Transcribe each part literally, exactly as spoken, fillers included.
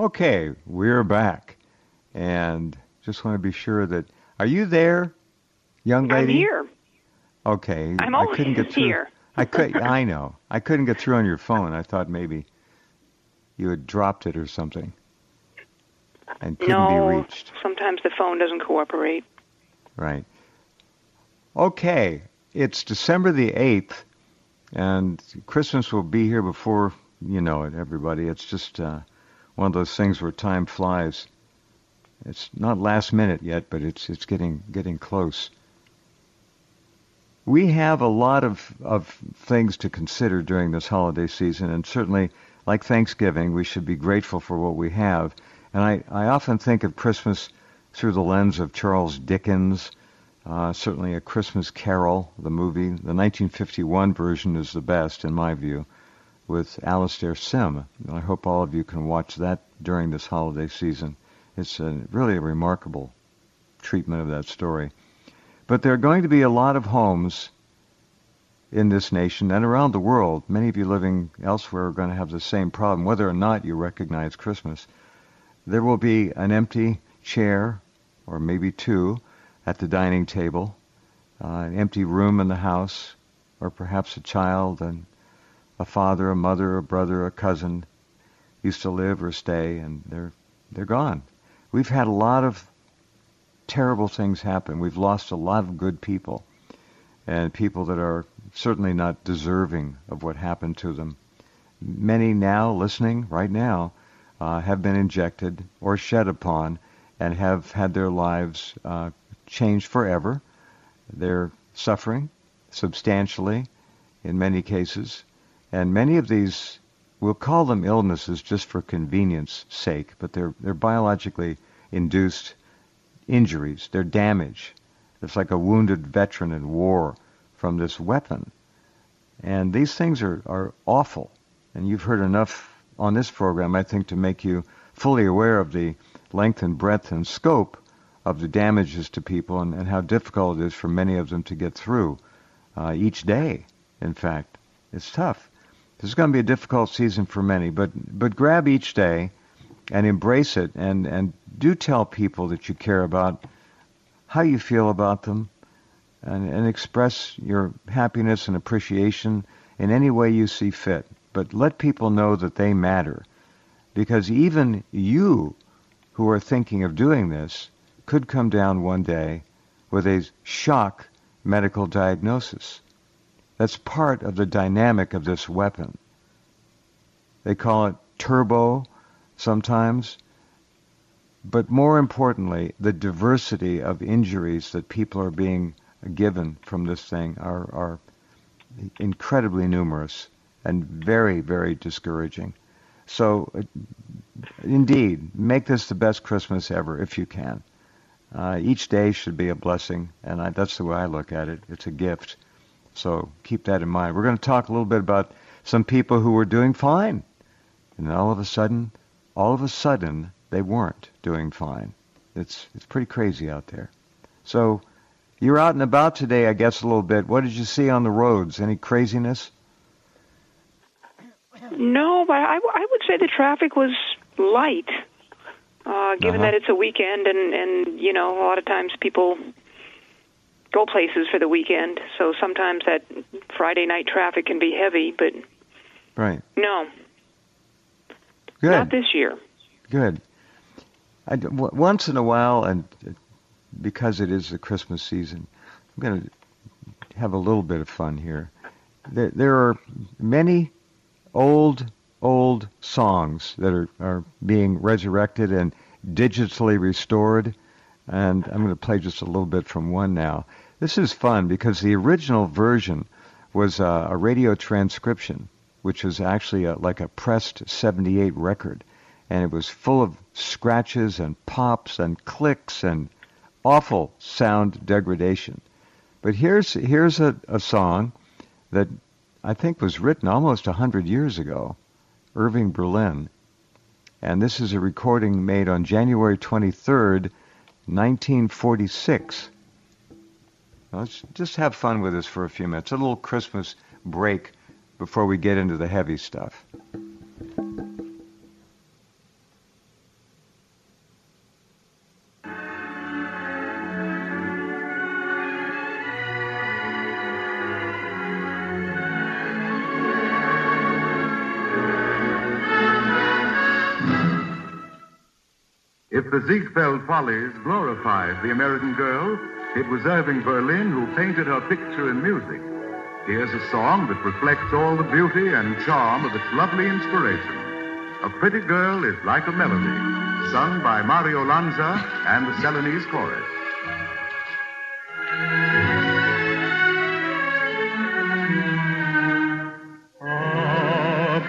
Okay, we're back. And just want to be sure that... Are you there, young I'm lady? here. Okay, I'm I always couldn't get through. here. I could. I know. I couldn't get through on your phone. I thought maybe you had dropped it or something and couldn't be No, reached. sometimes the phone doesn't cooperate. Right. Okay, it's December the eighth, and Christmas will be here before you know it, everybody. It's just uh, one of those things where time flies. It's not last minute yet, but it's it's getting getting close. We have a lot of, of things to consider during this holiday season, and certainly, like Thanksgiving, we should be grateful for what we have. And I, I often think of Christmas through the lens of Charles Dickens, uh, certainly A Christmas Carol, the movie. The nineteen fifty-one version is the best, in my view, with Alastair Sim. I hope all of you can watch that during this holiday season. It's a, really a remarkable treatment of that story. But there are going to be a lot of homes in this nation and around the world. Many of you living elsewhere are going to have the same problem, whether or not you recognize Christmas. There will be an empty chair, or maybe two, at the dining table, uh, an empty room in the house, or perhaps a child and a father, a mother, a brother, a cousin used to live or stay, and they're they're gone. We've had a lot of terrible things happen. We've lost a lot of good people, and people that are certainly not deserving of what happened to them. Many now, listening right now, uh, have been injected or shed upon and have had their lives uh, changed forever. They're suffering substantially in many cases, and many of these, we'll call them illnesses just for convenience sake, but they're they're biologically induced injuries. They're damage. It's like a wounded veteran in war from this weapon. And these things are, are awful. And you've heard enough on this program, I think, to make you fully aware of the length and breadth and scope of the damages to people and, and how difficult it is for many of them to get through uh, each day, in fact. It's tough. This is going to be a difficult season for many, but but grab each day and embrace it, and, and do tell people that you care about how you feel about them, and, and express your happiness and appreciation in any way you see fit. But let people know that they matter, because even you who are thinking of doing this could come down one day with a shock medical diagnosis. That's part of the dynamic of this weapon. They call it turbo sometimes, but more importantly, the diversity of injuries that people are being given from this thing are, are incredibly numerous and very, very discouraging. So, uh, indeed, make this the best Christmas ever if you can. Uh, each day should be a blessing, and I, that's the way I look at it. It's a gift. So keep that in mind. We're going to talk a little bit about some people who were doing fine, and all of a sudden, all of a sudden, they weren't doing fine. It's it's pretty crazy out there. So you're out and about today, I guess, a little bit. What did you see on the roads? Any craziness? No, but I, I would say the traffic was light, uh, given Uh-huh. that it's a weekend, and, and, you know, a lot of times people go places for the weekend, so sometimes that Friday night traffic can be heavy, but Right. no, Good. not this year. Good. I, w- once in a while, and because it is the Christmas season, I'm going to have a little bit of fun here. There, there are many old, old songs that are, are being resurrected and digitally restored, and I'm going to play just a little bit from one now. This is fun because the original version was a, a radio transcription, which was actually a, like a pressed seventy-eight record, and it was full of scratches and pops and clicks and awful sound degradation. But here's here's a, a song that I think was written almost one hundred years ago, Irving Berlin, and this is a recording made on January twenty-third, nineteen forty-six. Now, let's just have fun with this for a few minutes, a little Christmas break before we get into the heavy stuff. If the Ziegfeld Follies glorified the American girl, it was Irving Berlin who painted her picture in music. Here's a song that reflects all the beauty and charm of its lovely inspiration. A Pretty Girl is Like a Melody, sung by Mario Lanza and the Celanese Chorus. A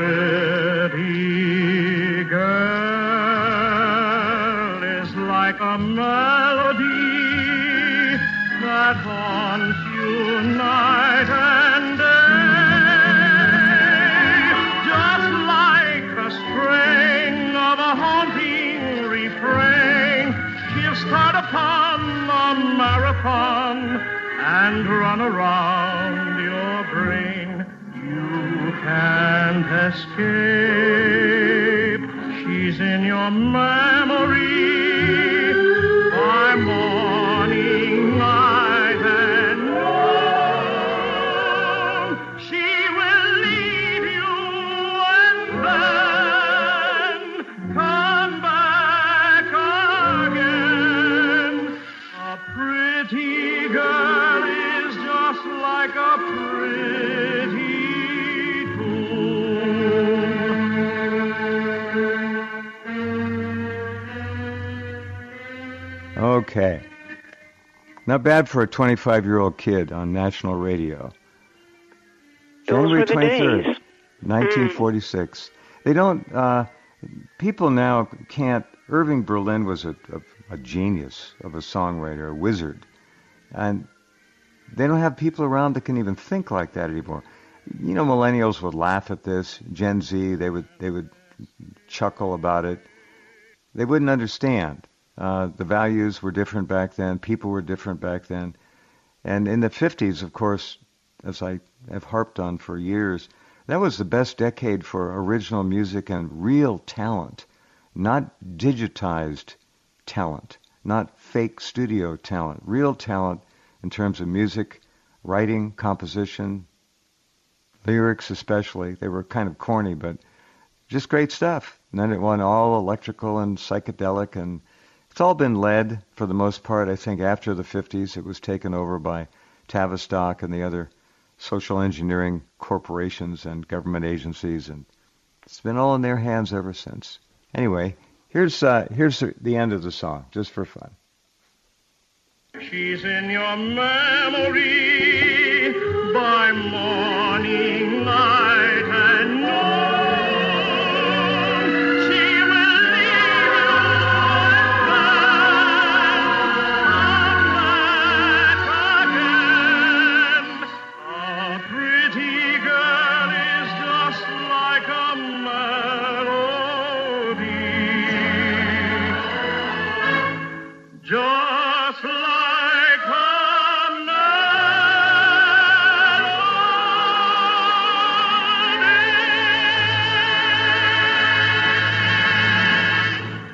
pretty girl is like a melody that haunts you night and day. Just like the string of a haunting refrain, she'll start upon a marathon and run around your brain. You can't escape. She's in your memory by morning, night, and noon. She will leave you and then come back again. A pretty girl is just like a pretty Okay. Not bad for a twenty-five-year-old kid on national radio. Those January were the twenty-third, days. nineteen forty-six. Mm. They don't, uh, people now can't, Irving Berlin was a, a, a genius of a songwriter, a wizard. And they don't have people around that can even think like that anymore. You know, millennials would laugh at this. Gen Z, they would, they would chuckle about it. They wouldn't understand. Uh, the values were different back then. People were different back then. And in the fifties, of course, as I have harped on for years, that was the best decade for original music and real talent, not digitized talent, not fake studio talent, real talent in terms of music, writing, composition, lyrics especially. They were kind of corny, but just great stuff. And then it went all electrical and psychedelic, and it's all been led, for the most part, I think, after the fifties. It was taken over by Tavistock and the other social engineering corporations and government agencies, and it's been all in their hands ever since. Anyway, here's uh, here's the end of the song, just for fun. She's in your memory by morning, night, and noon. Just like a melody.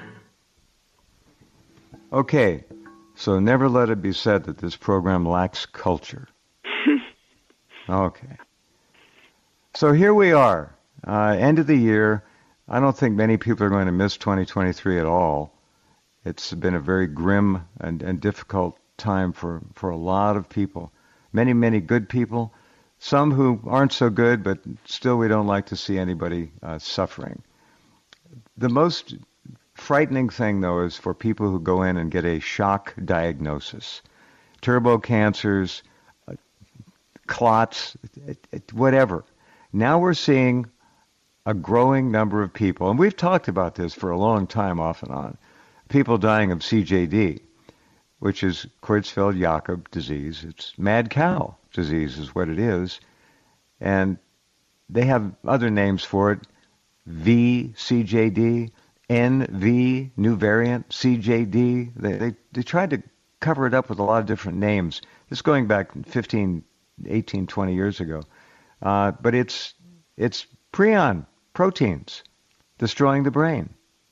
Okay, so never let it be said that this program lacks culture. Okay. So here we are, uh, end of the year. I don't think many people are going to miss twenty twenty-three at all. It's been a very grim and, and difficult time for, for a lot of people. Many, many good people. Some who aren't so good, but still we don't like to see anybody uh, suffering. The most frightening thing, though, is for people who go in and get a shock diagnosis. Turbo cancers, uh, clots, it, it, whatever. Now we're seeing a growing number of people, and we've talked about this for a long time off and on, people dying of C J D, which is Creutzfeldt-Jakob disease. It's mad cow disease is what it is. And they have other names for it, V C J D, N V, new variant, C J D. They, they, they tried to cover it up with a lot of different names. This is going back fifteen, eighteen, twenty years ago. Uh, but it's it's prion proteins destroying the brain.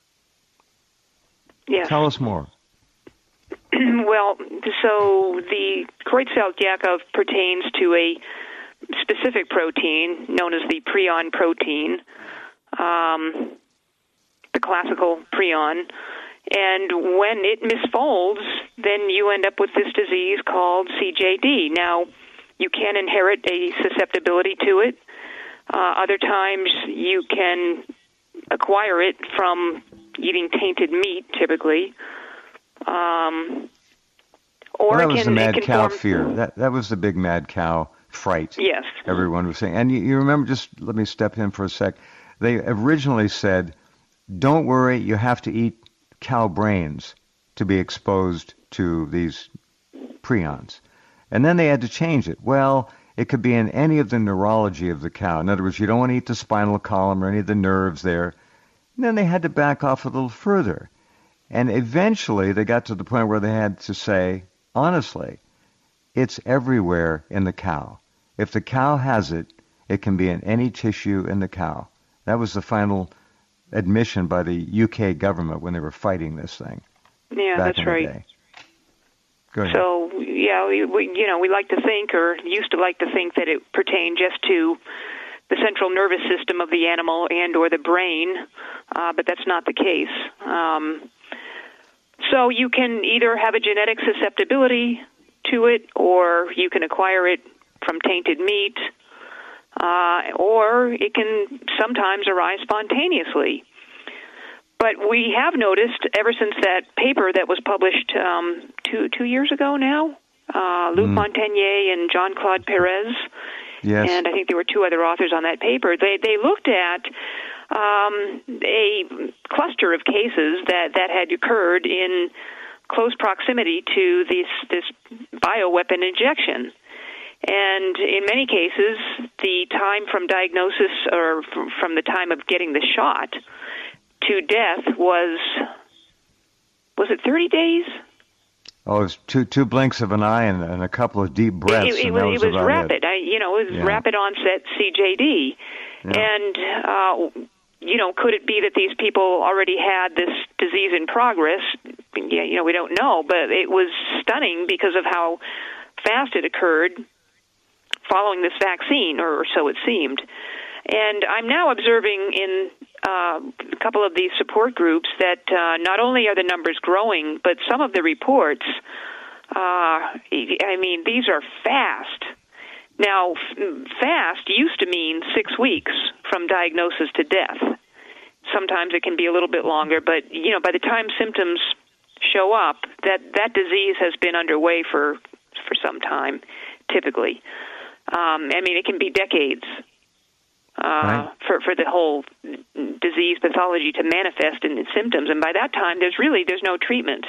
Yes. Tell us more. Well, so the Creutzfeldt-Jakob pertains to a specific protein known as the prion protein, um, the classical prion, And when it misfolds, then you end up with this disease called C J D. Now, you can inherit a susceptibility to it. Uh, other times you can acquire it from eating tainted meat, typically. Um, or well, that it was can, the mad it can cow form... fear. That that was the big mad cow fright. Yes. Everyone was saying. And you, you remember, just let me step in for a sec. They originally said, don't worry, you have to eat cow brains to be exposed to these prions. And then they had to change it. Well, it could be in any of the neurology of the cow. In other words, you don't want to eat the spinal column or any of the nerves there. And then they had to back off a little further. And eventually they got to the point where they had to say, honestly, it's everywhere in the cow. If the cow has it, it can be in any tissue in the cow. That was the final admission by the U K government when they were fighting this thing. Yeah, back that's in the right. day. Go ahead. So, yeah, we, we, you know, we like to think, or used to like to think, that it pertained just to the central nervous system of the animal and or the brain, uh, but that's not the case. Um, so you can either have a genetic susceptibility to it, or you can acquire it from tainted meat, uh, or it can sometimes arise spontaneously. But we have noticed, ever since that paper that was published um, two two years ago now, uh, Luc mm. Montagnier and Jean-Claude Perez, yes. and I think there were two other authors on that paper, they, they looked at um, a cluster of cases that, that had occurred in close proximity to this, this bioweapon injection. And in many cases, the time from diagnosis, or from the time of getting the shot to death, was, was it thirty days? Oh, it was two two blinks of an eye and, and a couple of deep breaths. It, it, and was, that was it was about rapid. It. I, you know, it was yeah. rapid onset C J D. Yeah. And, uh, you know, could it be that these people already had this disease in progress? Yeah, you know, we don't know, but it was stunning because of how fast it occurred following this vaccine, or so it seemed. And I'm now observing in uh, a couple of these support groups that uh, not only are the numbers growing, but some of the reports, uh, I mean, these are fast. Now, f- fast used to mean six weeks from diagnosis to death. Sometimes it can be a little bit longer, but, you know, by the time symptoms show up, that, that disease has been underway for, for some time, typically. Um, I mean, it can be decades uh, right. for for the whole disease pathology to manifest in its symptoms, and by that time, there's really there's no treatment.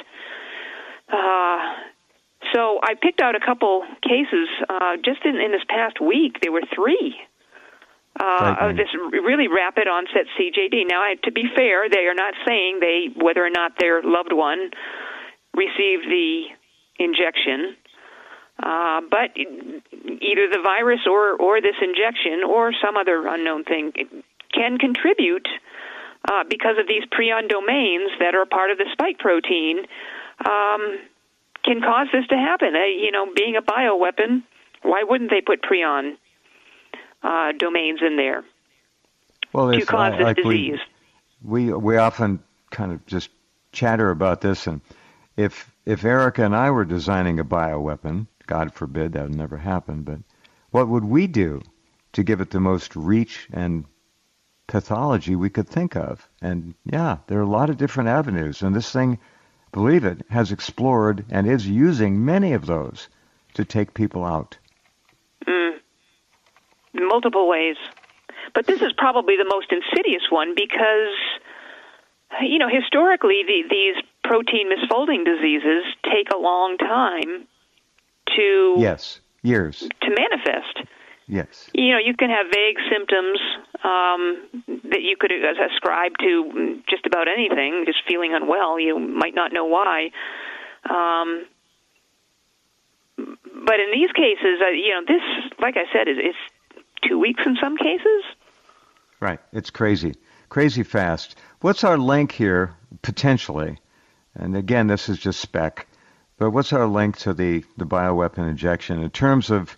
Uh, so I picked out a couple cases uh, just in, in this past week. There were three uh, of this really rapid onset C J D. Now, I, to be fair, they are not saying they whether or not their loved one received the injection. Uh, but either the virus or, or this injection or some other unknown thing can contribute uh, because of these prion domains that are part of the spike protein, um, can cause this to happen. Uh, you know, being a bioweapon, why wouldn't they put prion uh, domains in there well, to cause uh, this like disease? We, we we often kind of just chatter about this, and if if Erica and I were designing a bioweapon, God forbid that would never happen, but what would we do to give it the most reach and pathology we could think of? And yeah, there are a lot of different avenues, and this thing, believe it, has explored and is using many of those to take people out. Mm. In multiple ways. But this is probably the most insidious one because, you know, historically the, these protein misfolding diseases take a long time to yes, years to manifest. Yes. You know, you can have vague symptoms um, that you could ascribe to just about anything, just feeling unwell. You might not know why. Um, but in these cases, uh, you know, this, like I said, is, is two weeks in some cases. Right. It's crazy. Crazy fast. What's our link here, potentially? And again, this is just spec. But what's our link to the, the bioweapon injection in terms of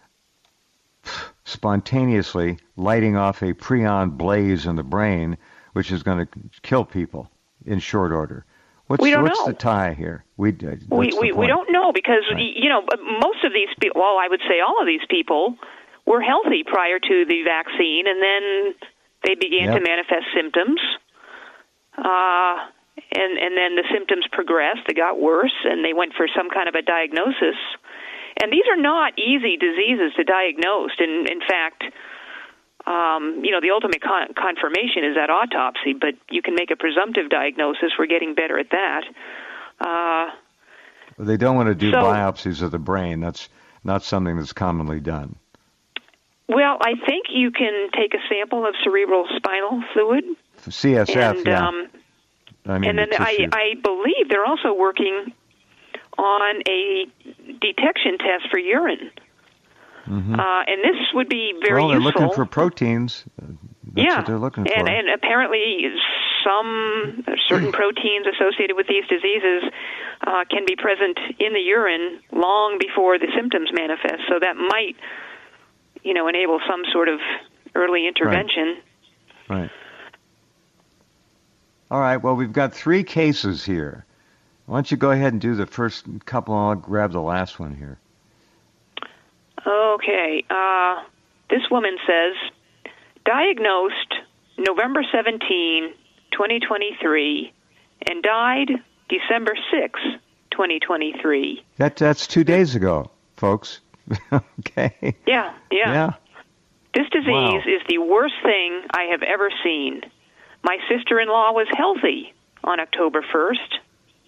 spontaneously lighting off a prion blaze in the brain, which is going to kill people in short order? What's, we don't what's know. the tie here? We uh, we we, we don't know because right. you know most of these people. Well, I would say all of these people were healthy prior to the vaccine, and then they began yep. to manifest symptoms. Uh, and and then the symptoms progressed. They got worse, and they went for some kind of a diagnosis. And these are not easy diseases to diagnose. And in fact, um, you know, the ultimate con- confirmation is that autopsy. But you can make a presumptive diagnosis. We're getting better at that. Uh, well, they don't want to do so, biopsies of the brain. That's not something that's commonly done. Well, I think you can take a sample of cerebral spinal fluid. C S F, and, yeah. Um, I mean, and then the I, I believe they're also working on a detection test for urine. Mm-hmm. Uh, and this would be very well, they're useful. looking for proteins. That's yeah. what they're looking for. And, and apparently some certain proteins associated with these diseases uh, can be present in the urine long before the symptoms manifest. So that might, you know, enable some sort of early intervention. Right. right. All right, well, we've got three cases here. Why don't you go ahead and do the first couple, and I'll grab the last one here. Okay. Uh, this woman says, diagnosed November seventeenth, twenty twenty-three, and died December sixth, twenty twenty-three. That, that's two days ago, folks. Okay. Yeah, yeah. Yeah. This disease wow. is the worst thing I have ever seen. My sister-in-law was healthy on October first.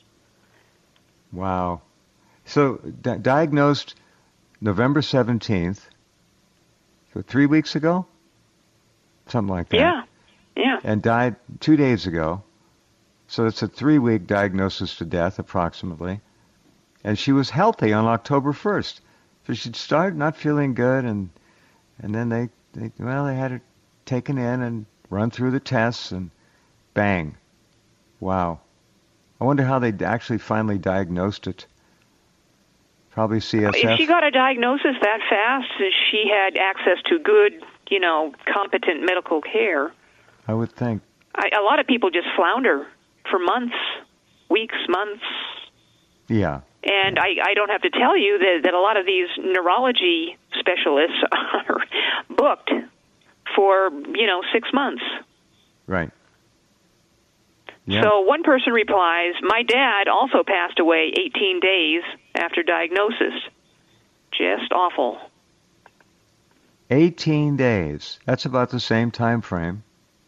Wow. So di- diagnosed November seventeenth, so three weeks ago? Something like that. Yeah, yeah. And died two days ago. So it's a three-week diagnosis to death, approximately. And she was healthy on October first. So she'd started not feeling good, and and then they, they well, they had her taken in and run through the tests, and bang. Wow. I wonder how they actually finally diagnosed it. Probably C S F. If she got a diagnosis that fast, she had access to good, you know, competent medical care. I would think. I, a lot of people just flounder for months, weeks, months. Yeah. And I, I don't have to tell you that, that a lot of these neurology specialists are booked for, you know, six months. Right. Yeah. So one person replies, my dad also passed away eighteen days after diagnosis. Just awful. eighteen days. That's about the same time frame.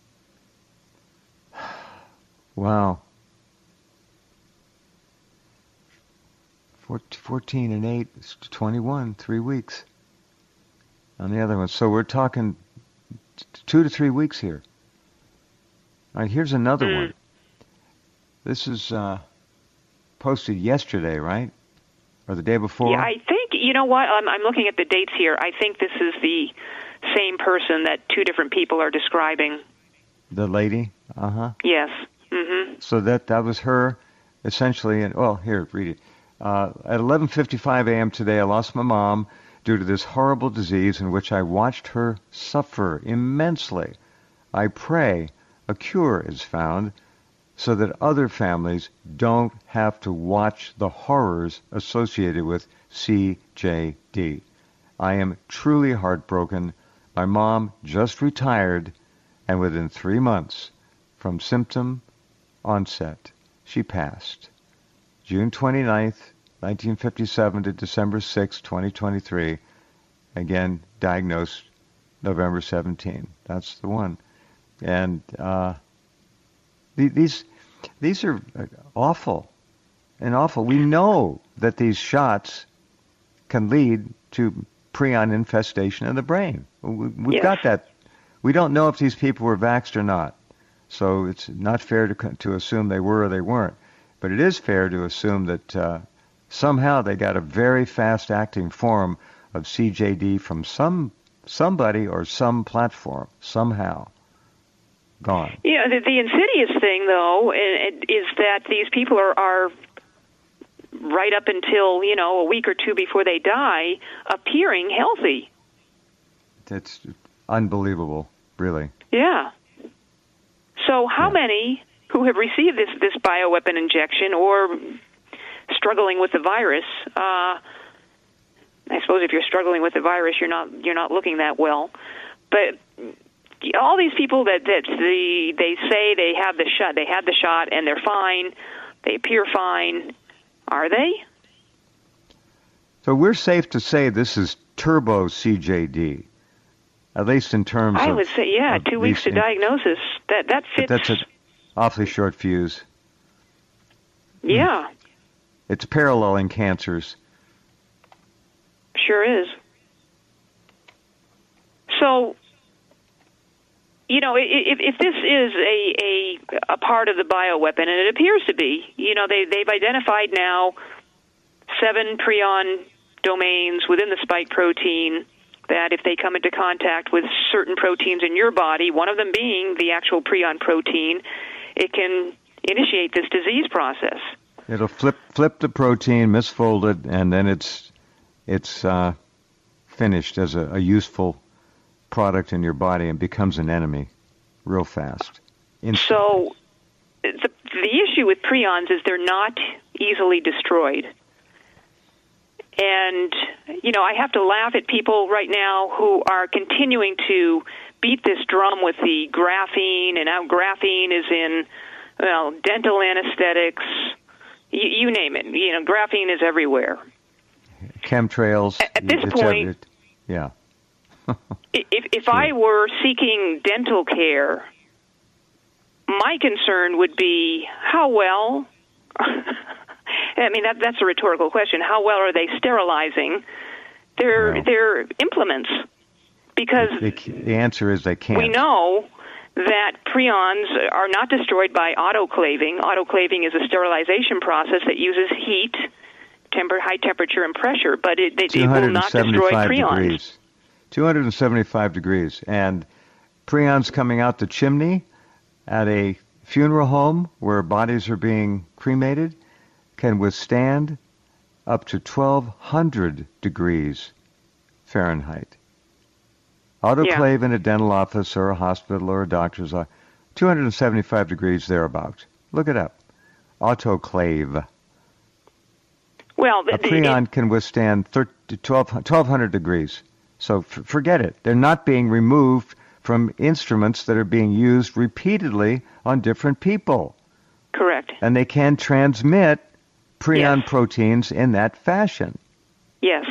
Wow. fourteen and eight is twenty-one, three weeks on the other one. So we're talking two to three weeks here. All right, here's another mm. one. This is uh, posted yesterday, right? Or the day before? Yeah, I think, you know what, I'm, I'm looking at the dates here. I think this is the same person that two different people are describing. The lady? Uh-huh. Yes. Mm-hmm. So that, that was her, essentially, and, well, here, read it. Uh, at eleven fifty-five a.m. today, I lost my mom due to this horrible disease in which I watched her suffer immensely. I pray a cure is found so that other families don't have to watch the horrors associated with C J D. I am truly heartbroken. My mom just retired, and within three months from symptom onset, she passed. June twenty-ninth, nineteen fifty-seven to December sixth, twenty twenty-three. Again, diagnosed November seventeenth. That's the one. And uh, these these are awful and awful. We know that these shots can lead to prion infestation in the brain. We've yes. got that. We don't know if these people were vaxxed or not. So it's not fair to to assume they were or they weren't. But it is fair to assume that uh, somehow they got a very fast-acting form of C J D from some somebody or some platform, somehow. Gone. Yeah, the, the insidious thing, though, is that these people are, are right up until, you know, a week or two before they die, appearing healthy. That's unbelievable, really. Yeah. So how yeah. many who have received this, this bioweapon injection or struggling with the virus. Uh, I suppose if you're struggling with the virus, you're not you're not looking that well. But all these people that, that the, they say they have the shot, they had the shot and they're fine, they appear fine, are they? So we're safe to say this is turbo C J D, at least in terms I of... I would say, yeah, two weeks to in, diagnosis. That, that fits... That's an awfully short fuse. Yeah. Hmm. It's paralleling cancers. Sure is. So, you know, if, if this is a, a a part of the bioweapon, and it appears to be, you know, they, they've identified now seven prion domains within the spike protein that if they come into contact with certain proteins in your body, one of them being the actual prion protein, it can initiate this disease process. It'll flip flip the protein, misfold it, and then it's it's uh, finished as a, a useful product in your body and becomes an enemy real fast. Instantly. So the, the issue with prions is they're not easily destroyed. And, you know, I have to laugh at people right now who are continuing to beat this drum with the graphene, and now graphene is in, well, dental anesthetics, you, you name it. You know, graphene is everywhere. Chemtrails. At, at this point, every, yeah. if if sure. I were seeking dental care, my concern would be how well... I mean, that that's a rhetorical question. How well are they sterilizing their well, their implements? Because they, the answer is they can't. We know that prions are not destroyed by autoclaving. Autoclaving is a sterilization process that uses heat, temper, high temperature, and pressure, but it, it, it will not destroy prions. Degrees. two hundred seventy-five degrees. And prions coming out the chimney at a funeral home where bodies are being cremated can withstand up to twelve hundred degrees Fahrenheit. Autoclave yeah. in a dental office or a hospital or a doctor's office, two hundred seventy-five degrees thereabouts. Look it up. Autoclave. Well, the, a prion it, can withstand twelve hundred degrees. So f- forget it. They're not being removed from instruments that are being used repeatedly on different people. Correct. And they can transmit prion yes. proteins in that fashion. Yes.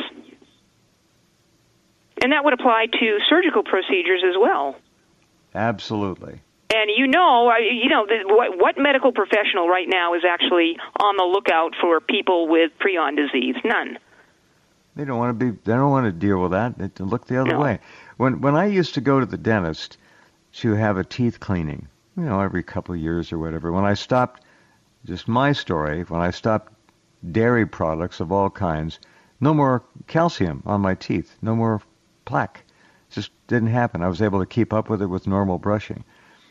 And that would apply to surgical procedures as well. Absolutely. And you know, you know, what, what medical professional right now is actually on the lookout for people with prion disease? None. They don't want to be. They don't want to deal with that. They look the other no. way. When when I used to go to the dentist to have a teeth cleaning, you know, every couple of years or whatever. When I stopped, just my story. When I stopped dairy products of all kinds, no more calcium on my teeth, no more plaque. It just didn't happen. I was able to keep up with it with normal brushing.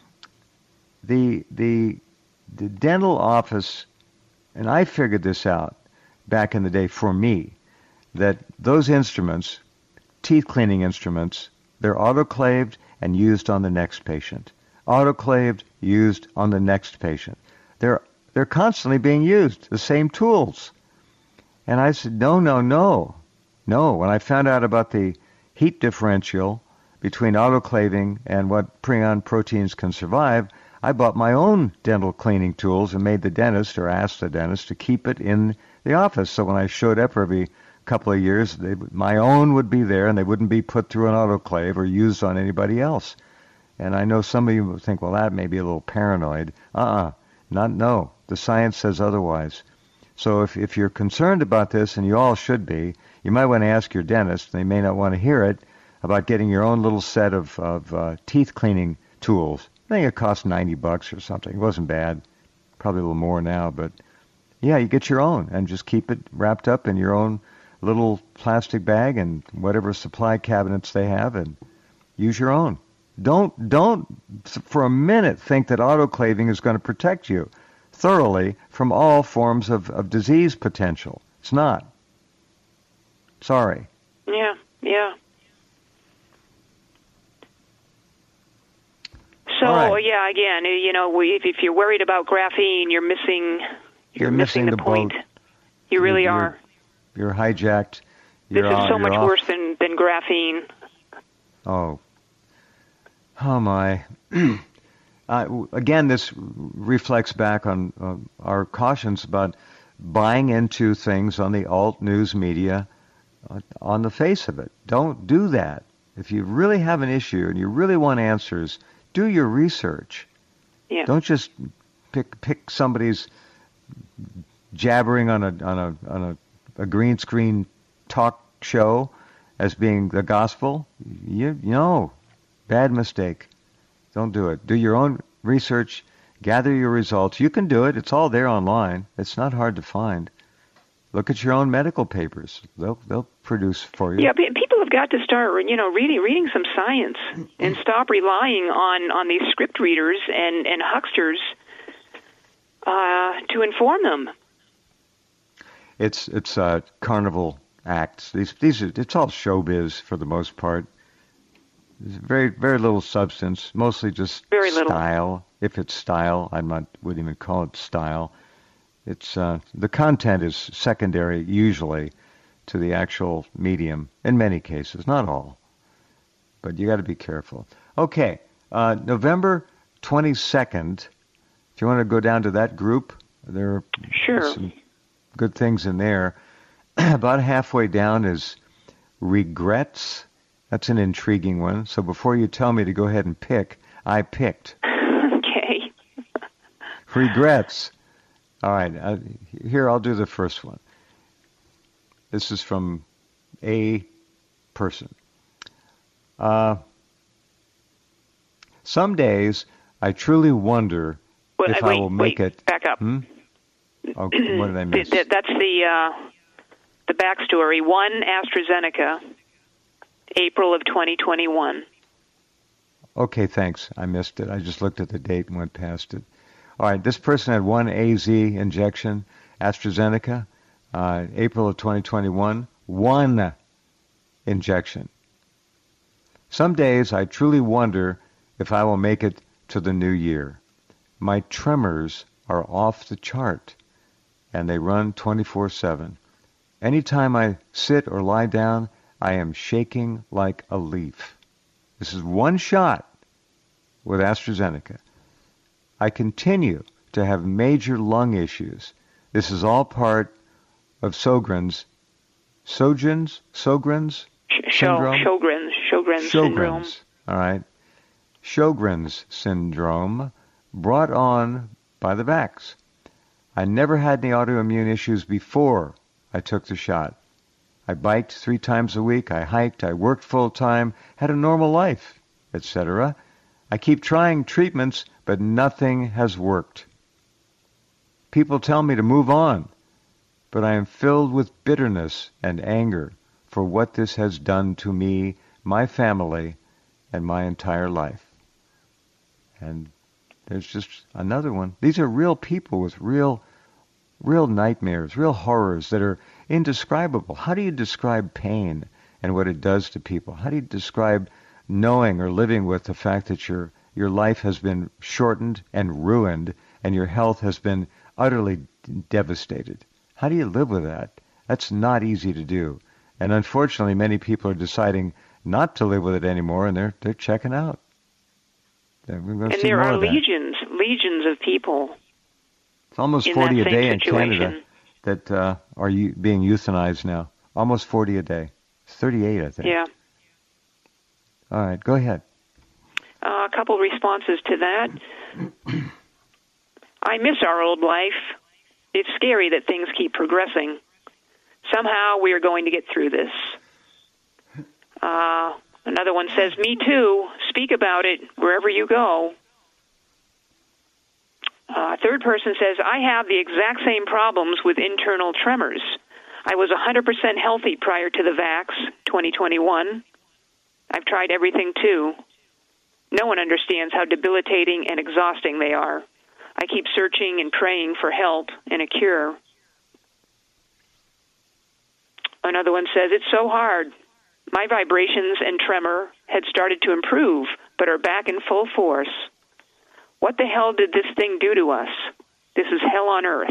The the the dental office, and I figured this out back in the day for me, that those instruments, teeth cleaning instruments, they're autoclaved and used on the next patient. Autoclaved, used on the next patient. They're they're constantly being used, the same tools. And I said, no, no, no, no. When I found out about the heat differential between autoclaving and what prion proteins can survive, I bought my own dental cleaning tools and made the dentist, or asked the dentist, to keep it in the office. So when I showed up every couple of years, they, my own would be there and they wouldn't be put through an autoclave or used on anybody else. And I know some of you will think, well, that may be a little paranoid. Uh-uh. Not, no. The science says otherwise. So if, if you're concerned about this, and you all should be, you might want to ask your dentist, they may not want to hear it, about getting your own little set of, of uh, teeth cleaning tools. I think it cost ninety bucks or something. It wasn't bad. Probably a little more now, but yeah, you get your own and just keep it wrapped up in your own little plastic bag and whatever supply cabinets they have, and use your own. Don't don't for a minute think that autoclaving is going to protect you thoroughly from all forms of, of disease potential. It's not. Sorry. Yeah, yeah. So, right. yeah, again, you know, if, if you're worried about graphene, you're missing you're, you're missing, missing the, the point. boat. You really you're, are. You're hijacked. This You're is off, so much off. worse than, than graphene. Oh. Oh, my. uh, again, this reflects back on uh, our cautions about buying into things on the alt news media uh, on the face of it. Don't do that. If you really have an issue and you really want answers, do your research. Yeah. Don't just pick pick somebody's jabbering on a on a on a, a green screen talk show as being the gospel. You, you know, bad mistake. Don't do it. Do your own research. Gather your results. You can do it. It's all there online. It's not hard to find. Look at your own medical papers. They'll they'll produce for you. Yeah, people have got to start, you know, reading reading some science and stop relying on, on these script readers and, and hucksters uh, to inform them. It's it's uh, carnival acts. These these are, it's all showbiz for the most part. There's very very little substance. Mostly just very little. Style. If it's style, I not wouldn't even call it style. It's uh, the content is secondary usually to the actual medium in many cases, not all. But you got to be careful. Okay, uh, November twenty-second. If you want to go down to that group, there are sure. some good things in there. About halfway down is regrets. That's an intriguing one. So before you tell me to go ahead and pick, I picked. Okay. Regrets. All right, uh, here I'll do the first one. This is from a person. Uh, some days I truly wonder well, if wait, I will make wait, it. Back up. Hmm? Oh, what did I miss? That's the uh, the backstory. One AstraZeneca, April of twenty twenty-one. Okay, thanks. I missed it. I just looked at the date and went past it. All right, this person had one A Z injection, AstraZeneca, uh, April of twenty twenty-one, one injection. Some days I truly wonder if I will make it to the new year. My tremors are off the chart, and they run twenty-four seven. Anytime I sit or lie down, I am shaking like a leaf. This is one shot with AstraZeneca. I continue to have major lung issues. This is all part of Sjogren's, Sjogren's, Sjogren's syndrome? Sjogren's, Sjogren's syndrome. All right. Sjogren's syndrome brought on by the vax. I never had any autoimmune issues before I took the shot. I biked three times a week. I hiked. I worked full time, had a normal life, et cetera. I keep trying treatments, but nothing has worked. People tell me to move on, but I am filled with bitterness and anger for what this has done to me, my family, and my entire life. And there's just another one. These are real people with real, real nightmares, real horrors that are indescribable. How do you describe pain and what it does to people? How do you describe knowing or living with the fact that your your life has been shortened and ruined and your health has been utterly devastated? How do you live with that? That's not easy to do. And unfortunately, many people are deciding not to live with it anymore, and they're they're checking out. And there are legions, legions of people. It's almost forty a day in Canada that uh, are you, being euthanized now. Almost forty a day. thirty-eight, I think. Yeah. All right, go ahead. Uh, a couple responses to that. I miss our old life. It's scary that things keep progressing. Somehow we are going to get through this. Uh, another one says, me too. Speak about it wherever you go. Uh, third person says, I have the exact same problems with internal tremors. I was one hundred percent healthy prior to the vax, twenty twenty-one. I've tried everything too. No one understands how debilitating and exhausting they are. I keep searching and praying for help and a cure. Another one says, it's so hard. My vibrations and tremor had started to improve, but are back in full force. What the hell did this thing do to us? This is hell on earth.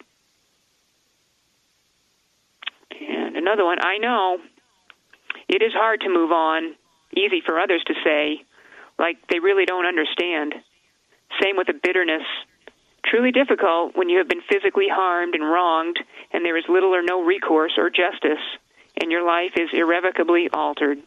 And another one, I know it is hard to move on, easy for others to say, like they really don't understand. Same with the bitterness. Truly difficult when you have been physically harmed and wronged, and there is little or no recourse or justice, and your life is irrevocably altered.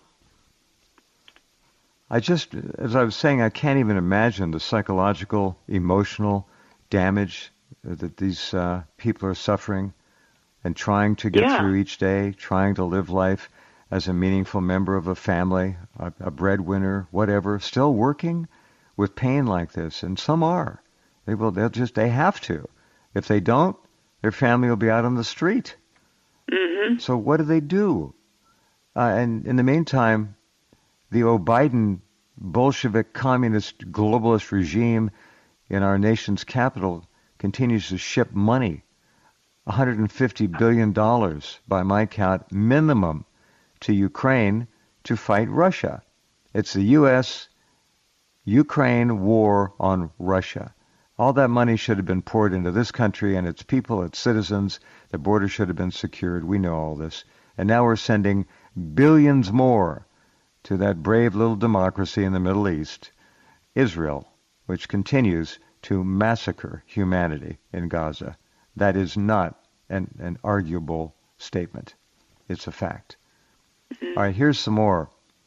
I just, as I was saying, I can't even imagine the psychological, emotional damage that these uh, people are suffering and trying to get yeah. through each day, trying to live life as a meaningful member of a family, a, a breadwinner, whatever, still working with pain like this. And some are. They will, they'll just, they have to. If they don't, their family will be out on the street. Mm-hmm. So what do they do? Uh, and in the meantime, the Biden Bolshevik communist globalist regime in our nation's capital continues to ship money, one hundred fifty billion dollars by my count, minimum, to Ukraine to fight Russia. It's the U S Ukraine war on Russia. All that money should have been poured into this country and its people, its citizens. The border should have been secured. We know all this. And now we're sending billions more to that brave little democracy in the Middle East, Israel, which continues to massacre humanity in Gaza. That is not an, an arguable statement. It's a fact. Mm-hmm. All right, here's some more.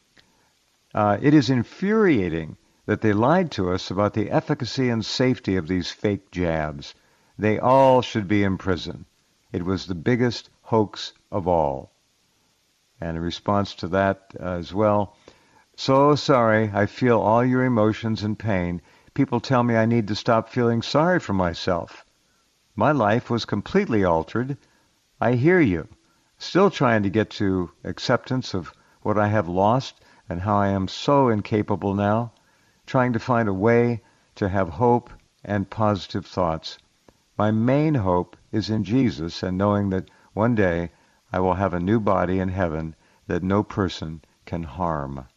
Uh, it is infuriating that they lied to us about the efficacy and safety of these fake jabs. They all should be in prison. It was the biggest hoax of all. And in response to that uh, as well, so sorry, I feel all your emotions and pain. People tell me I need to stop feeling sorry for myself. My life was completely altered. I hear you. Still trying to get to acceptance of what I have lost and how I am so incapable now. Trying to find a way to have hope and positive thoughts. My main hope is in Jesus and knowing that one day I will have a new body in heaven that no person can harm.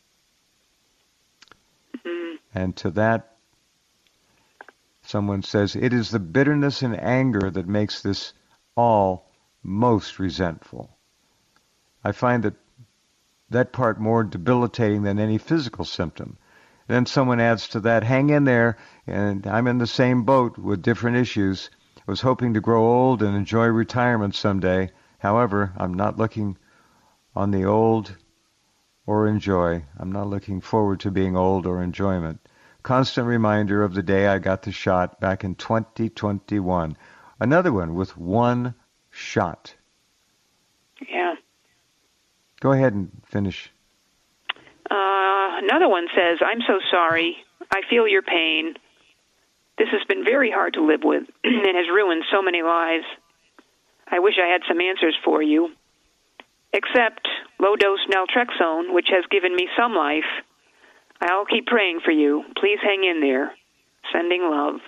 Mm-hmm. And to that, someone says, it is the bitterness and anger that makes this all most resentful. I find that that part more debilitating than any physical symptom. Then someone adds to that, hang in there, and I'm in the same boat with different issues. I was hoping to grow old and enjoy retirement someday. However, I'm not looking on the old or enjoy. I'm not looking forward to being old or enjoyment. Constant reminder of the day I got the shot back in twenty twenty-one. Another one with one shot. Yeah. Go ahead and finish. Uh, another one says, I'm so sorry. I feel your pain. This has been very hard to live with and has ruined so many lives. I wish I had some answers for you. Except low-dose naltrexone, which has given me some life. I'll keep praying for you. Please hang in there. Sending love.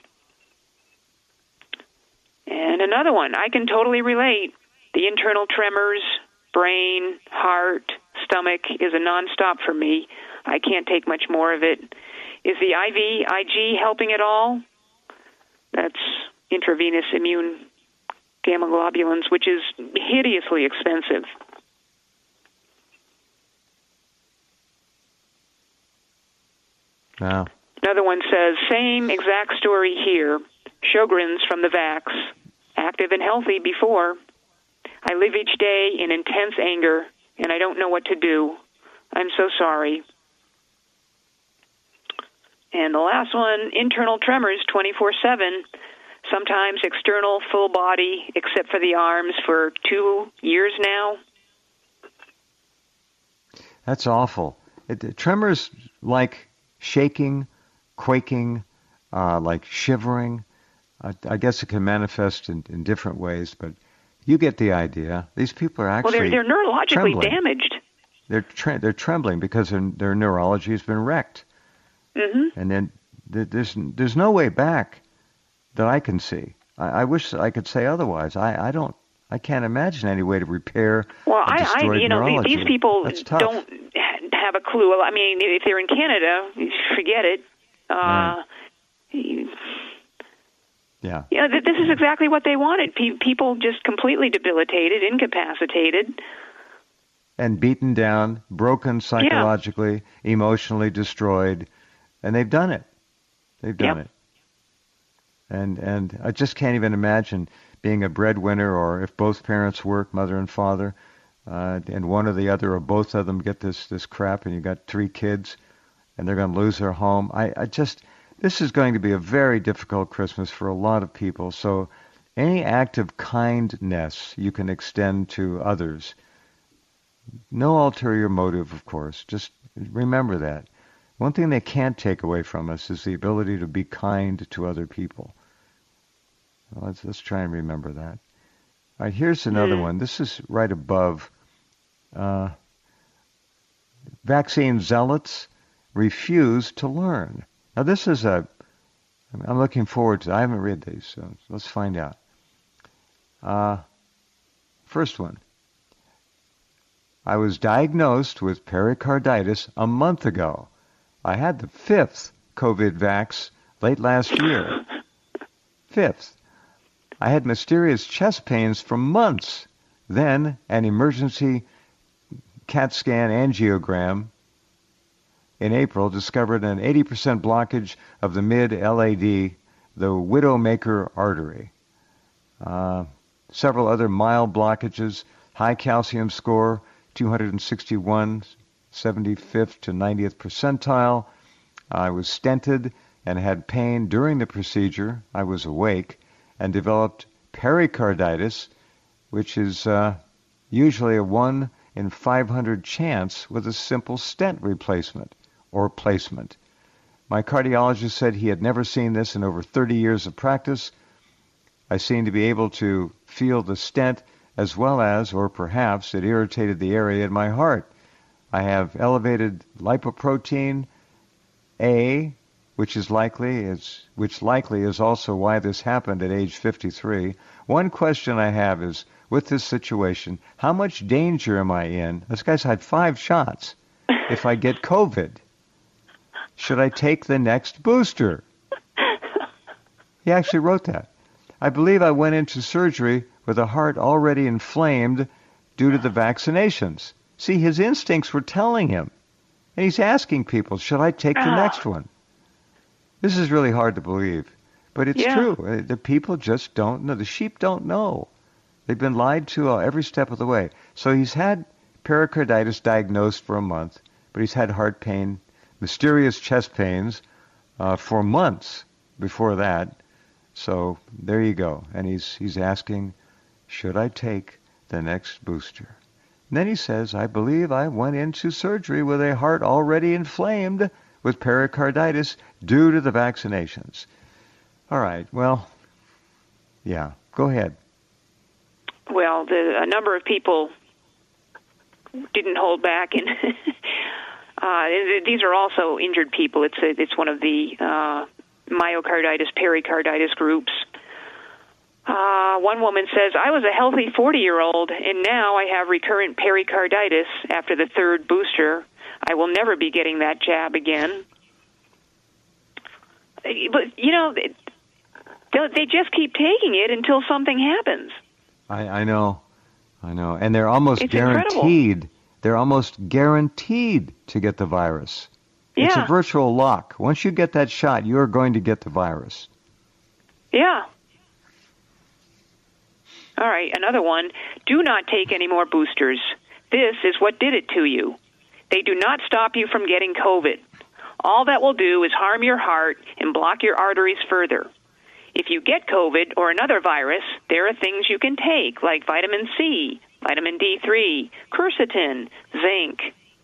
And another one, I can totally relate. The internal tremors, brain, heart, stomach is a nonstop for me. I can't take much more of it. Is the I V I G helping at all? That's intravenous immune gamma globulins, which is hideously expensive. Wow. Another one says, same exact story here. Sjogren's from the vax. Active and healthy before. I live each day in intense anger, and I don't know what to do. I'm so sorry. And the last one, internal tremors twenty-four seven. Sometimes external full body, except for the arms, for two years now. That's awful. It, tremors like shaking, quaking, uh, like shivering. I, I guess it can manifest in, in different ways, but you get the idea. These people are actually Well, they're, they're neurologically trembling. damaged. They're tre- they're trembling because their, their neurology has been wrecked. Mm-hmm. And then th- there's there's no way back that I can see. I, I wish I could say otherwise. I, I don't. I can't imagine any way to repair. Well, a I, I, destroyed you know, neurology. these people That's tough. don't have a clue. Well, I mean, if they're in Canada, forget it. Uh, right. Yeah. You know, th- this is exactly what they wanted. Pe- people just completely debilitated, incapacitated. And beaten down, broken psychologically, yeah. emotionally destroyed. And they've done it. They've done yep. it. And and I just can't even imagine being a breadwinner, or if both parents work, mother and father, uh, and one or the other or both of them get this, this crap, and you've got three kids, and they're going to lose their home. I, I just, this is going to be a very difficult Christmas for a lot of people. So any act of kindness you can extend to others, no ulterior motive, of course, just remember that. One thing they can't take away from us is the ability to be kind to other people. Well, let's, let's try and remember that. All right, here's another mm. one. This is right above. Uh, vaccine zealots refuse to learn. Now, this is a, I'm looking forward to, I haven't read these, so let's find out. Uh, first one. I was diagnosed with pericarditis a month ago. I had the fifth COVID vax late last year. Fifth. I had mysterious chest pains for months. Then an emergency CAT scan angiogram in April discovered an eighty percent blockage of the mid-L A D, the Widowmaker artery. Uh, several other mild blockages, high calcium score, two hundred sixty-one, seventy-fifth to ninetieth percentile. I was stented and had pain during the procedure. I was awake and developed pericarditis, which is uh, usually a one in five hundred chance with a simple stent replacement or placement. My cardiologist said he had never seen this in over thirty years of practice. I seemed to be able to feel the stent as well as, or perhaps it irritated the area in my heart. I have elevated lipoprotein A, which is likely is which likely is also why this happened at age fifty-three. One question I have is, with this situation, how much danger am I in? This guy's had five shots. If I get COVID, should I take the next booster? He actually wrote that. I believe I went into surgery with a heart already inflamed due to the vaccinations. See, his instincts were telling him. And he's asking people, should I take the next one? This is really hard to believe. But it's yeah. true. The people just don't know. The sheep don't know. They've been lied to every step of the way. So he's had pericarditis diagnosed for a month, but he's had heart pain, mysterious chest pains uh, for months before that. So there you go. And he's he's asking, should I take the next booster? And then he says, I believe I went into surgery with a heart already inflamed with pericarditis due to the vaccinations. All right, well, yeah, go ahead. Well, the, a number of people didn't hold back, and uh, these are also injured people. It's a, it's one of the uh, myocarditis, pericarditis groups. Uh, one woman says, I was a healthy forty-year-old, and now I have recurrent pericarditis after the third booster. I will never be getting that jab again. But, you know, they, they just keep taking it until something happens. I, I know. I know. And they're almost it's guaranteed. Incredible. They're almost guaranteed to get the virus. Yeah. It's a virtual lock. Once you get that shot, you're going to get the virus. Yeah. All right, another one. Do not take any more boosters. This is what did it to you. They do not stop you from getting COVID. All that will do is harm your heart and block your arteries further. If you get COVID or another virus, there are things you can take, like vitamin C, vitamin D three, quercetin, zinc.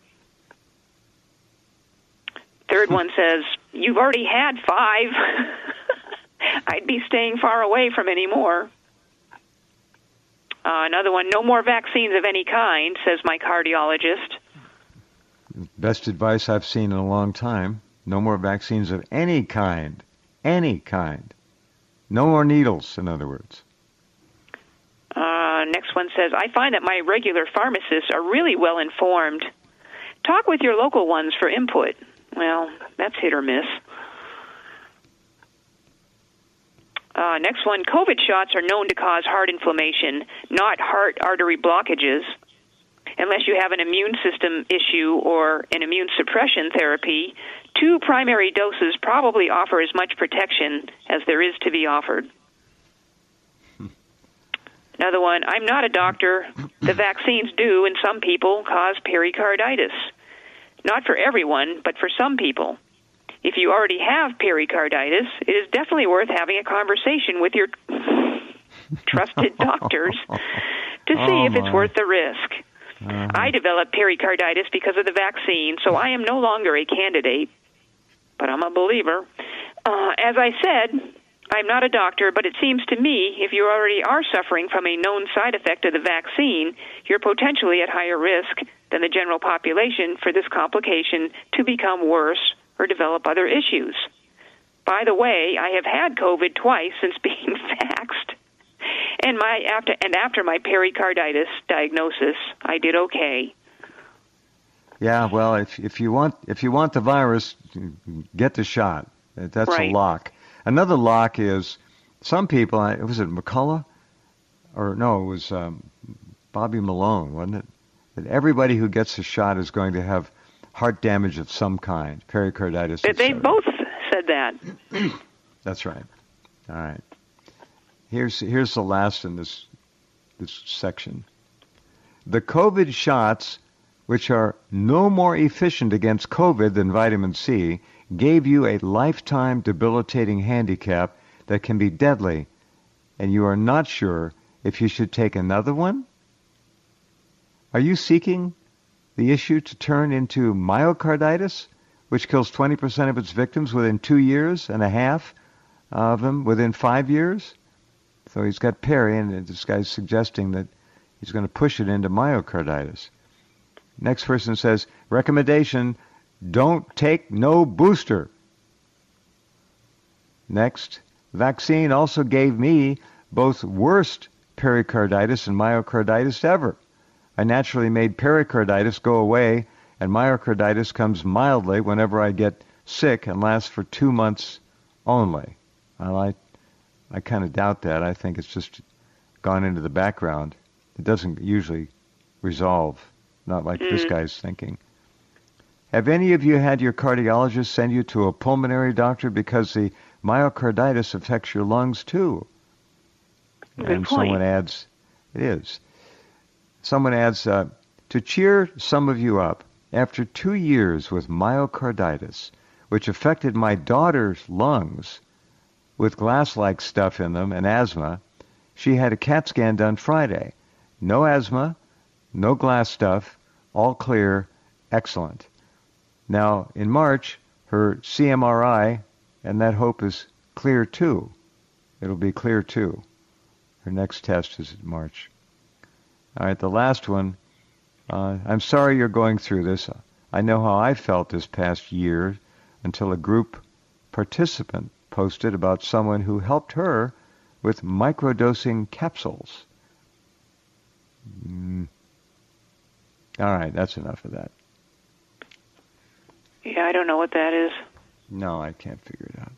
Third one says, you've already had five. I'd be staying far away from any more. Uh, another one, no more vaccines of any kind, says my cardiologist. Best advice I've seen in a long time. No more vaccines of any kind. Any kind. No more needles, in other words. Uh, next one says, I find that my regular pharmacists are really well informed. Talk with your local ones for input. Well, that's hit or miss. Uh, next one, COVID shots are known to cause heart inflammation, not heart artery blockages. Unless you have an immune system issue or an immune suppression therapy, two primary doses probably offer as much protection as there is to be offered. Another one, I'm not a doctor. The vaccines do, in some people, cause pericarditis. Not for everyone, but for some people. If you already have pericarditis, it is definitely worth having a conversation with your trusted doctors to see oh if it's my. worth the risk. Uh-huh. I developed pericarditis because of the vaccine, so I am no longer a candidate, but I'm a believer. Uh, as I said, I'm not a doctor, but it seems to me if you already are suffering from a known side effect of the vaccine, you're potentially at higher risk than the general population for this complication to become worse or develop other issues. By the way, I have had COVID twice since being vaxxed. And my after and after my pericarditis diagnosis, I did okay. Yeah, well, if if you want if you want the virus, get the shot. That's Right. a lock. Another lock is some people. Was it McCullough, or no? It was um, Bobby Malone, wasn't it? That everybody who gets the shot is going to have heart damage of some kind, pericarditis. They, et they cetera. both said that. That's right. All right. Here's here's the last in this this section. The COVID shots, which are no more efficient against COVID than vitamin C, gave you a lifetime debilitating handicap that can be deadly, and you are not sure if you should take another one? Are you seeking the issue to turn into myocarditis, which kills twenty percent of its victims within two years and a half of them within five years? So he's got peri, and this guy's suggesting that he's going to push it into myocarditis. Next person says, recommendation, don't take no booster. Next, vaccine also gave me both worst pericarditis and myocarditis ever. I naturally made pericarditis go away, and myocarditis comes mildly whenever I get sick and lasts for two months only. I like I kind of doubt that. I think it's just gone into the background. It doesn't usually resolve, not like mm. this guy's thinking. Have any of you had your cardiologist send you to a pulmonary doctor because the myocarditis affects your lungs too? Good and point. Someone adds, it is. Someone adds, uh, to cheer some of you up, after two years with myocarditis, which affected my daughter's lungs, with glass-like stuff in them and asthma, she had a CAT scan done Friday. No asthma, no glass stuff, all clear, excellent. Now, in March, her C M R I, and that hope is clear too. It'll be clear too. Her next test is in March. All right, the last one. Uh, I'm sorry you're going through this. I know how I felt this past year until a group participant posted about someone who helped her with microdosing capsules. Mm. All right, that's enough of that. Yeah, I don't know what that is. No, I can't figure it out.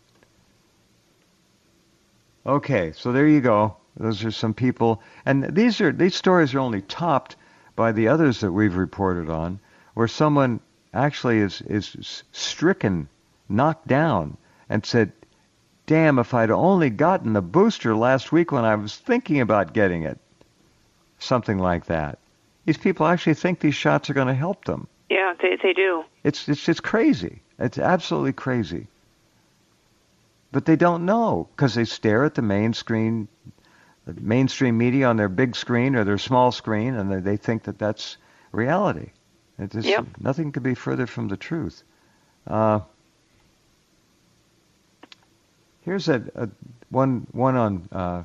Okay, so there you go. Those are some people, and these are these stories are only topped by the others that we've reported on, where someone actually is is stricken, knocked down, and said, damn, if I'd only gotten the booster last week when I was thinking about getting it. Something like that. These people actually think these shots are going to help them. Yeah, they they do. It's it's it's crazy. It's absolutely crazy. But they don't know because they stare at the main screen, the mainstream media on their big screen or their small screen, and they, they think that that's reality. It is, yep. Nothing could be further from the truth. Uh, here's a, a one one on uh,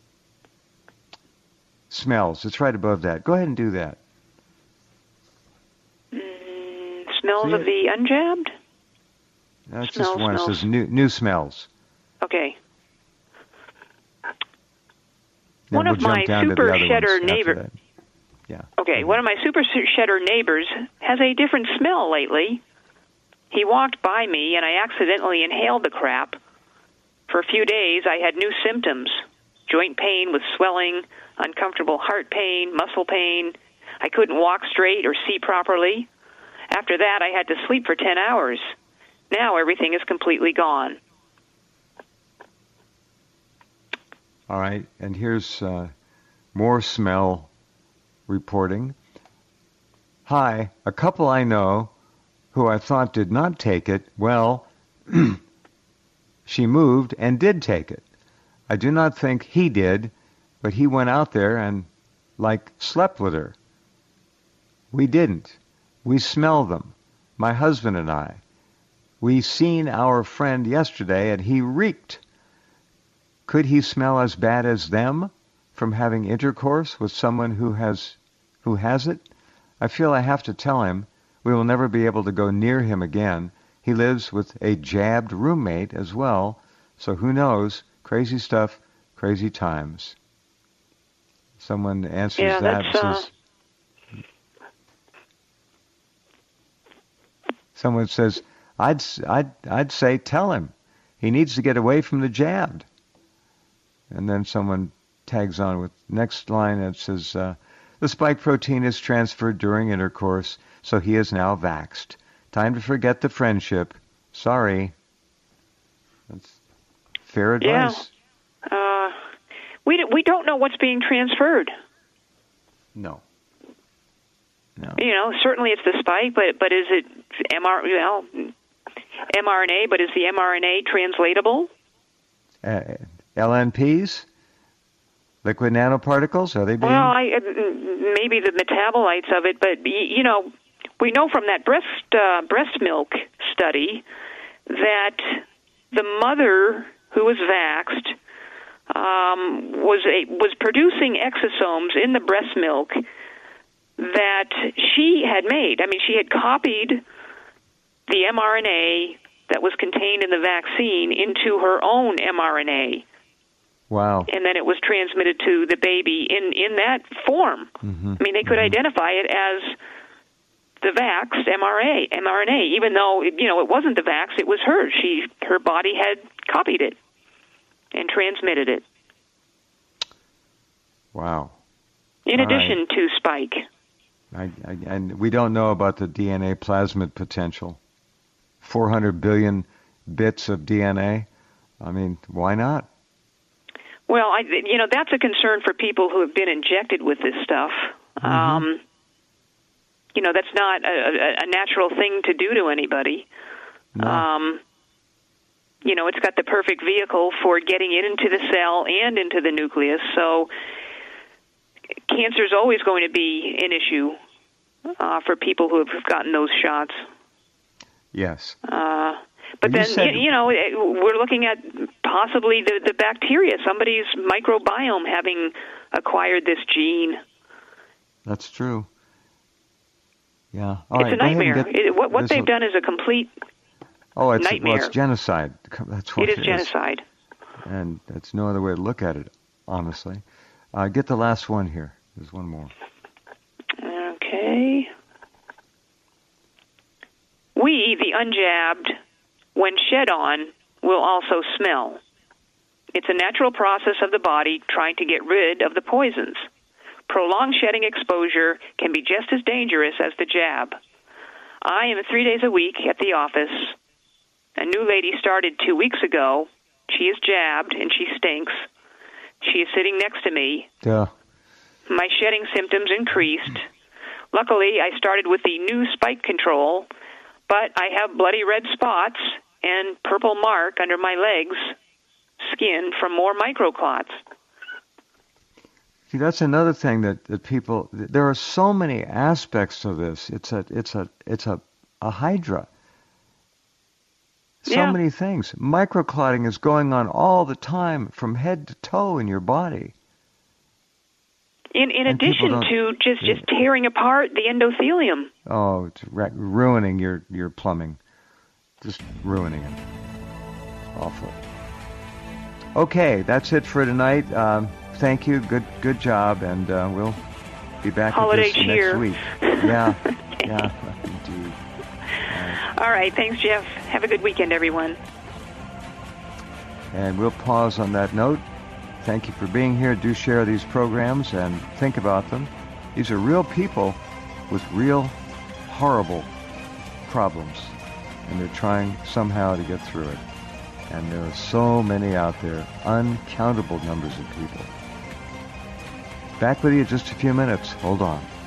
smells. It's right above that. Go ahead and do that. Mm, smells of the unjabbed? That's smells, just one. Smells. It says new, new smells. Okay. Then one we'll of my super shedder neighbors. Yeah. Okay, mm-hmm. One of my super shedder neighbors has a different smell lately. He walked by me, and I accidentally inhaled the crap. For a few days, I had new symptoms: joint pain with swelling, uncomfortable heart pain, muscle pain. I couldn't walk straight or see properly. After that, I had to sleep for ten hours. Now everything is completely gone. All right, and here's uh, more smell reporting. Hi, a couple I know who I thought did not take it, well, she moved and did take it. I do not think he did, but he went out there and, like, slept with her. We didn't. We smell them, my husband and I. We seen our friend yesterday, and he reeked. Could he smell as bad as them from having intercourse with someone who has who has it? I feel I have to tell him we will never be able to go near him again. He lives with a jabbed roommate as well, so who knows? Crazy stuff, crazy times. Someone answers yeah, that. That's, uh... Says, someone says, I'd, I'd, I'd say tell him. He needs to get away from the jabbed. And then someone tags on with next line that says, uh, the spike protein is transferred during intercourse, so he is now vaxxed. Time to forget the friendship. Sorry. That's fair advice. Yeah. Uh, we, we don't know what's being transferred. No. No. You know, certainly it's the spike, but but is it M R, you know, mRNA, but is the mRNA translatable? Uh, L N Ps? Liquid nanoparticles? Are they being... Well, I, maybe the metabolites of it, but, you know, we know from that breast uh, breast milk study that the mother who was vaxxed um, was a, was producing exosomes in the breast milk that she had made. I mean, she had copied the mRNA that was contained in the vaccine into her own mRNA. Wow. And then it was transmitted to the baby in, in that form. Mm-hmm. I mean, they could mm-hmm. identify it as the vaxxed mRNA, mRNA, even though, you know, it wasn't the vax, it was her. She, her body had copied it and transmitted it. Wow. In All addition right. to spike. I, I, and we don't know about the D N A plasmid potential. four hundred billion bits of D N A. I mean, why not? Well, I, you know, that's a concern for people who have been injected with this stuff. Mm-hmm. Um, you know, that's not a, a natural thing to do to anybody. No. Um, you know, it's got the perfect vehicle for getting it into the cell and into the nucleus. So cancer is always going to be an issue uh, for people who have gotten those shots. Yes. Uh, but well, then, you, said... you know, we're looking at possibly the, the bacteria, somebody's microbiome having acquired this gene. That's true. Yeah. All it's right, a nightmare. get... It, what what they've a... done is a complete oh, it's, nightmare. Well, it's genocide. That's what it is. It is genocide. And that's no other way to look at it, honestly. Uh, get the last one here. There's one more. Okay. We, the unjabbed, when shed on, will also smell. It's a natural process of the body trying to get rid of the poisons. Prolonged shedding exposure can be just as dangerous as the jab. I am three days a week at the office. A new lady started two weeks ago. She is jabbed, and she stinks. She is sitting next to me. Yeah. My shedding symptoms increased. Luckily, I started with the new spike control, but I have bloody red spots and purple mark under my legs, skin from more microclots. See, that's another thing that, that people, there are so many aspects to this. It's a, it's a, it's a, a hydra. So yeah. many things. Microclotting is going on all the time from head to toe in your body. In in and addition to just, just tearing apart the endothelium. Oh, it's ruining your, your plumbing. Just ruining it. Awful. Okay, that's it for tonight. Um, thank you. Good good job. And uh, we'll be back Holiday with this cheer. next week. Yeah, yeah, indeed. All right. Thanks, Jeff. Have a good weekend, everyone. And we'll pause on that note. Thank you for being here. Do share these programs and think about them. These are real people with real horrible problems, and they're trying somehow to get through it. And there are so many out there, uncountable numbers of people. Back with you in just a few minutes. Hold on.